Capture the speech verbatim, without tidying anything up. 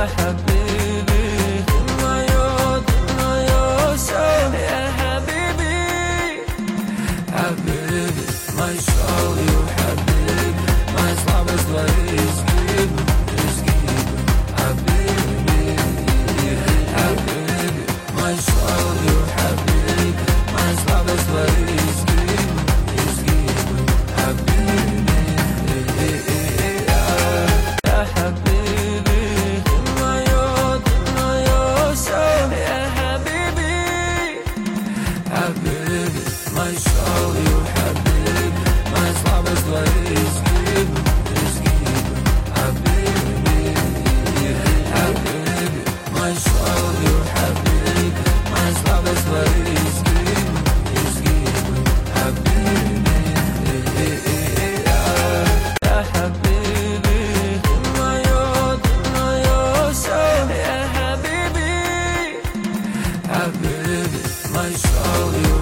حبيبي my youth my yourself يا حبيبي حبيبي my soul you حبيبي my صعبest ways keep keep حبيبي حبيبي my soul you حبيبي my صعبest ways keep keep حبيبي يا حبيبي my youth my yourself يا حبيبي حبيبي my soul you حبيبي my صعبest ways keep keep حبيبي حبيبي my soul you حبيبي my صعبest ways keep keep حبيبي يا حبيبي my youth my yourself يا حبيبي حبيبي my soul you